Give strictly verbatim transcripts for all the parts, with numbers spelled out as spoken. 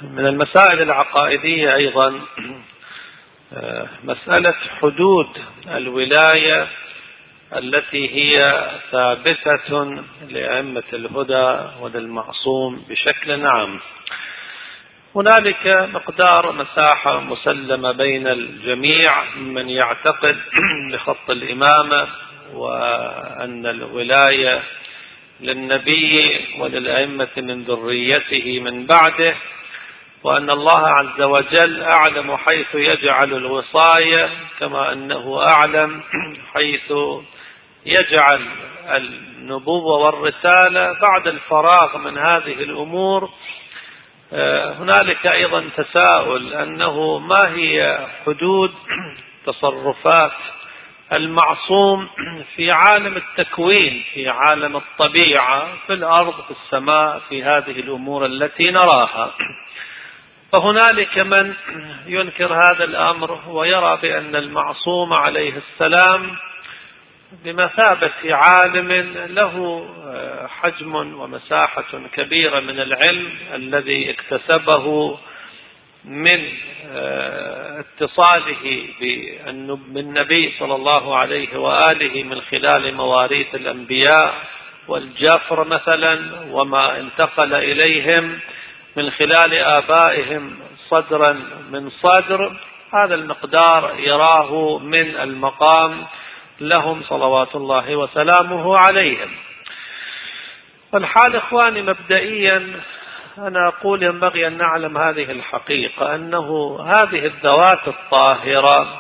من المسائل العقائدية أيضا مسألة حدود الولاية التي هي ثابتة لأئمة الهدى وللمعصوم بشكل عام. هنالك مقدار مساحة مسلمة بين الجميع من يعتقد بخط الإمامة وأن الولاية للنبي وللأئمة من ذريته من بعده، وأن الله عز وجل أعلم حيث يجعل الوصاية، كما أنه أعلم حيث يجعل النبوة والرسالة بعد الفراغ من هذه الأمور. هنالك أيضا تساؤل أنه ما هي حدود تصرفات المعصوم في عالم التكوين، في عالم الطبيعة، في الأرض، في السماء، في هذه الأمور التي نراها. فهنالك من ينكر هذا الأمر ويرى بأن المعصوم عليه السلام بمثابة عالم له حجم ومساحة كبيرة من العلم الذي اكتسبه من اتصاله بالنبي صلى الله عليه وآله من خلال مواريث الأنبياء والجفر مثلا، وما انتقل إليهم من خلال آبائهم صدرا من صدر. هذا المقدار يراه من المقام لهم صلوات الله وسلامه عليهم. والحال إخواني مبدئيا أنا أقول ينبغي أن نعلم هذه الحقيقة، أنه هذه الذوات الطاهرة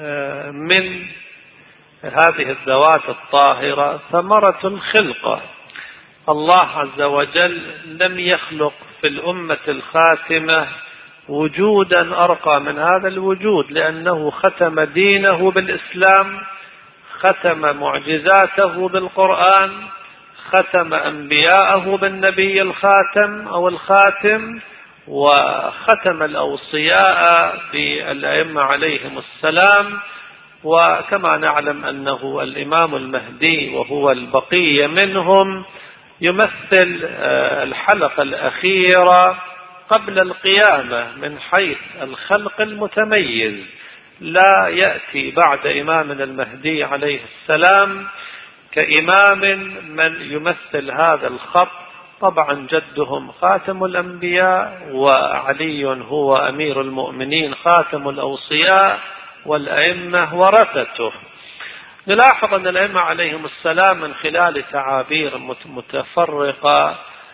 من هذه الذوات الطاهرة ثمرة الخلقة. الله عز وجل لم يخلق في الأمة الخاتمة وجودا أرقى من هذا الوجود، لأنه ختم دينه بالإسلام، ختم معجزاته بالقرآن، ختم أنبياءه بالنبي الخاتم أو الخاتم، وختم الأوصياء بالأئمة عليهم السلام. وكما نعلم أنه الإمام المهدي وهو البقية منهم يمثل الحلقة الأخيرة قبل القيامة من حيث الخلق المتميز. لا يأتي بعد إمامنا المهدي عليه السلام كإمام من يمثل هذا الخط. طبعا جدهم خاتم الأنبياء، وعلي هو أمير المؤمنين خاتم الأوصياء، والأئمة ورثته. نلاحظ أن الأئمة عليهم السلام من خلال تعابير متفرقة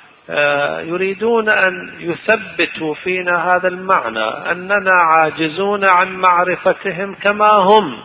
يريدون أن يثبتوا فينا هذا المعنى، أننا عاجزون عن معرفتهم كما هم،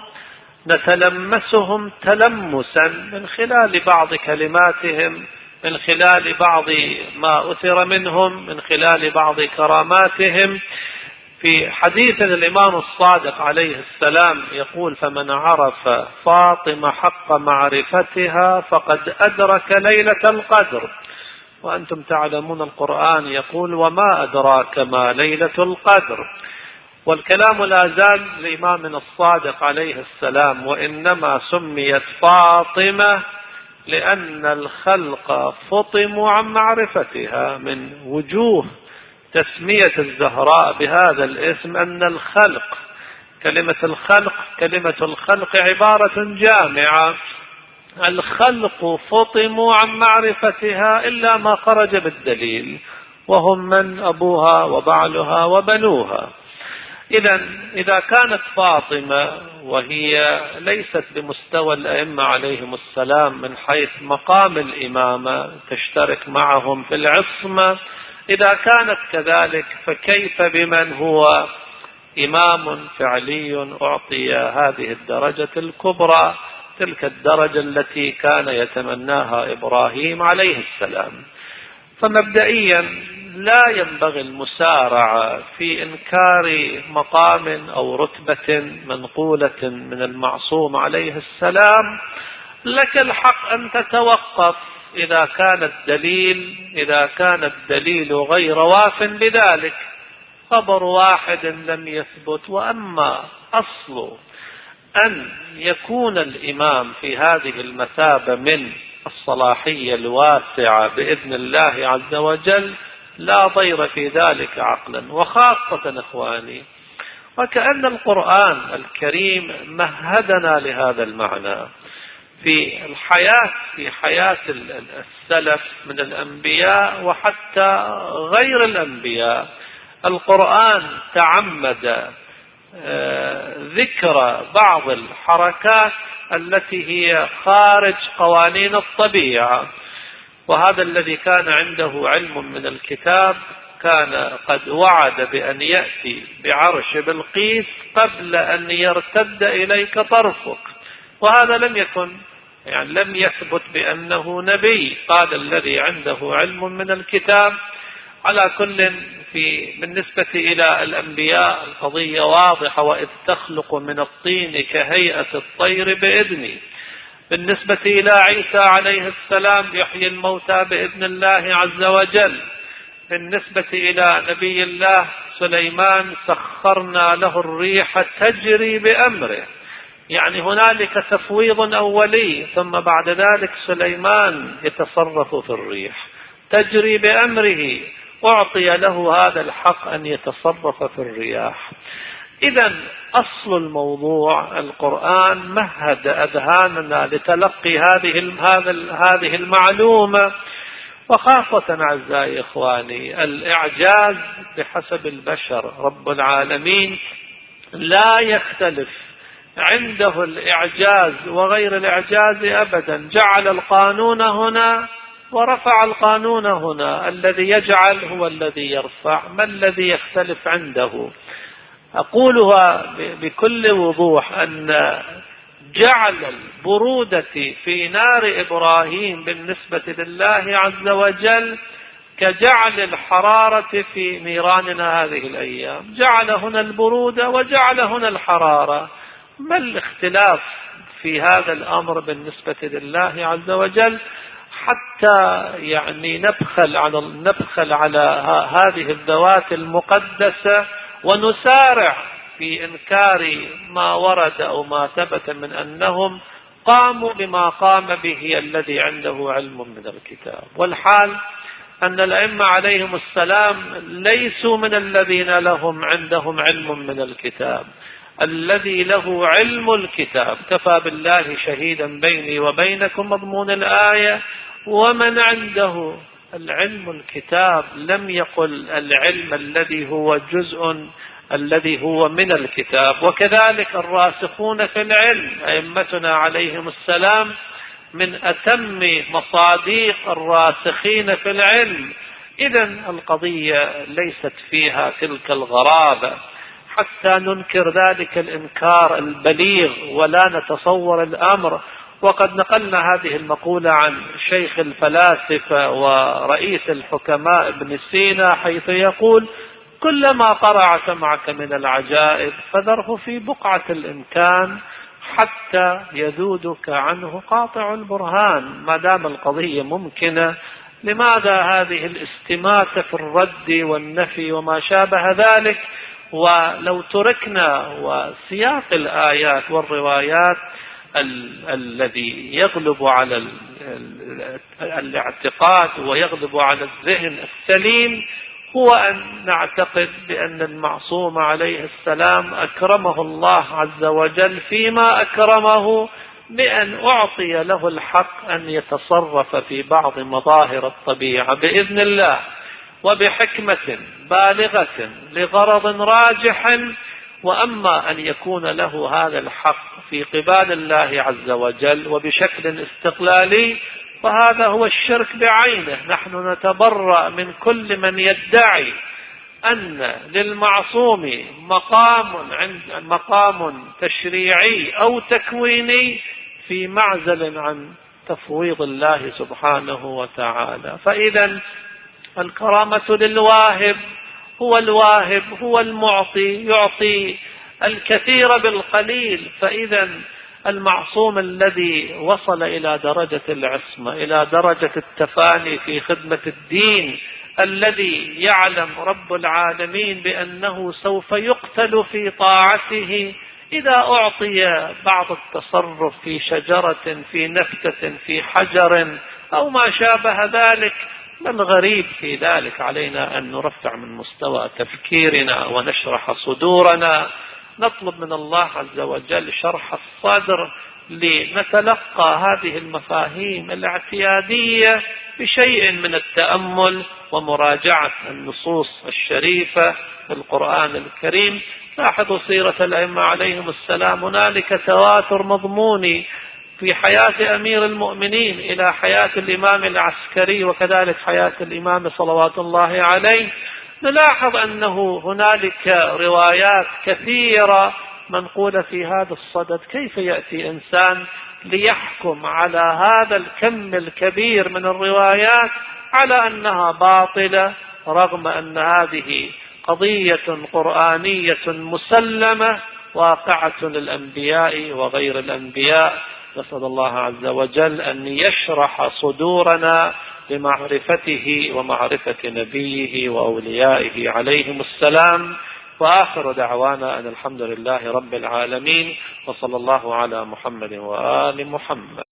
نتلمسهم تلمسا من خلال بعض كلماتهم، من خلال بعض ما أثر منهم، من خلال بعض كراماتهم. في حديث الإمام الصادق عليه السلام يقول: فمن عرف فاطمة حق معرفتها فقد أدرك ليلة القدر. وأنتم تعلمون القرآن يقول: وما أدراك ما ليلة القدر. والكلام لا زال لإمامنا الصادق عليه السلام: وإنما سميت فاطمة لأن الخلق فطموا عن معرفتها. من وجوه تسمية الزهراء بهذا الاسم أن الخلق، كلمة الخلق كلمة الخلق عبارة جامعة. الخلق فطموا عن معرفتها إلا ما خرج بالدليل، وهم من أبوها وبعلها وبنوها. إذا إذا كانت فاطمة وهي ليست بمستوى الأئمة عليهم السلام من حيث مقام الإمامة، تشترك معهم في العصمة، إذا كانت كذلك فكيف بمن هو إمام فعلي أعطي هذه الدرجة الكبرى، تلك الدرجة التي كان يتمناها إبراهيم عليه السلام؟ فمبدئيا لا ينبغي المسارعة في إنكار مقام أو رتبة منقولة من المعصوم عليه السلام. لك الحق أن تتوقف إذا كان الدليل إذا كان الدليل غير واف بذلك. خبر واحد لم يثبت. وأما أصل أن يكون الإمام في هذه المثابة من الصلاحية الواسعة بإذن الله عز وجل، لا ضير في ذلك عقلا. وخاصة إخواني، وكأن القرآن الكريم مهدنا لهذا المعنى في الحياة، في حياة السلف من الأنبياء وحتى غير الأنبياء. القرآن تعمد ذكر بعض الحركات التي هي خارج قوانين الطبيعة، وهذا الذي كان عنده علم من الكتاب كان قد وعد بأن يأتي بعرش بلقيس قبل أن يرتد إليك طرفك، وهذا لم يكن يعني لم يثبت بأنه نبي. قال الذي عنده علم من الكتاب. على كل، في بالنسبة إلى الأنبياء القضية واضحة، وإذ تخلق من الطين كهيئة الطير بإذني. بالنسبة إلى عيسى عليه السلام يحيي الموتى بإذن الله عز وجل. بالنسبة إلى نبي الله سليمان سخرنا له الريح تجري بأمره، يعني هنالك تفويض أولي، ثم بعد ذلك سليمان يتصرف في الريح تجري بأمره، أعطي له هذا الحق أن يتصرف في الرياح. إذن أصل الموضوع القرآن مهد أذهاننا لتلقي هذه هذه المعلومة. وخاصة أعزائي إخواني، الإعجاز بحسب البشر رب العالمين لا يختلف، عنده الإعجاز وغير الإعجاز أبدا. جعل القانون هنا ورفع القانون هنا، الذي يجعل هو الذي يرفع، ما الذي يختلف عنده؟ أقولها بكل وضوح أن جعل البرودة في نار إبراهيم بالنسبة لله عز وجل كجعل الحرارة في نيراننا هذه الأيام. جعل هنا البرودة وجعل هنا الحرارة، ما الاختلاف في هذا الأمر بالنسبة لله عز وجل؟ حتى يعني نبخل على نبخل على هذه الذوات المقدسة ونسارع في إنكار ما ورد أو ما ثبت من أنهم قاموا بما قام به الذي عنده علم من الكتاب. والحال أن الأئمة عليهم السلام ليسوا من الذين لهم عندهم علم من الكتاب. الذي له علم الكتاب كفى بالله شهيدا بيني وبينكم مضمون الآية. ومن عنده العلم الكتاب لم يقل العلم الذي هو جزء الذي هو من الكتاب. وكذلك الراسخون في العلم أئمتنا عليهم السلام من أتم مصاديق الراسخين في العلم. إذن القضية ليست فيها تلك الغرابة حتى ننكر ذلك الإنكار البليغ ولا نتصور الأمر. وقد نقلنا هذه المقولة عن شيخ الفلاسفة ورئيس الحكماء ابن سينا، حيث يقول: كلما قرع سمعك من العجائب فذره في بقعة الإمكان حتى يذودك عنه قاطع البرهان. ما دام القضية ممكنة، لماذا هذه الاستماتة في الرد والنفي وما شابه ذلك؟ ولو تركنا وسياق الآيات والروايات ال الذي يغلب على ال ال الاعتقاد ويغلب على الذهن السليم هو أن نعتقد بأن المعصوم عليه السلام أكرمه الله عز وجل فيما أكرمه بأن أعطي له الحق أن يتصرف في بعض مظاهر الطبيعة بإذن الله وبحكمة بالغة لغرض راجح. وأما أن يكون له هذا الحق في قبال الله عز وجل وبشكل استقلالي فهذا هو الشرك بعينه. نحن نتبرأ من كل من يدعي أن للمعصوم مقام عند مقام تشريعي أو تكويني في معزل عن تفويض الله سبحانه وتعالى. فإذا الكرامة للواهب، هو الواهب هو المعطي، يعطي الكثير بالقليل. فإذا المعصوم الذي وصل إلى درجة العصمة، إلى درجة التفاني في خدمة الدين، الذي يعلم رب العالمين بأنه سوف يقتل في طاعته، إذا أعطي بعض التصرف في شجرة، في نفتة، في حجر أو ما شابه ذلك، الغريب في ذلك علينا أن نرفع من مستوى تفكيرنا ونشرح صدورنا، نطلب من الله عز وجل شرح الصدر لنتلقى هذه المفاهيم الاعتيادية بشيء من التأمل ومراجعة النصوص الشريفة في القرآن الكريم. لاحظوا سيرة الأئمة عليهم السلام، هنالك تواتر مضموني في حياة أمير المؤمنين إلى حياة الإمام العسكري وكذلك حياة الإمام صلوات الله عليه. نلاحظ أنه هنالك روايات كثيرة منقولة في هذا الصدد. كيف يأتي إنسان ليحكم على هذا الكم الكبير من الروايات على أنها باطلة، رغم أن هذه قضية قرآنية مسلمة واقعة للأنبياء وغير الأنبياء؟ نسأل الله عز وجل أن يشرح صدورنا بمعرفته ومعرفة نبيه وأوليائه عليهم السلام. وآخر دعوانا أن الحمد لله رب العالمين، وصلى الله على محمد وآل محمد.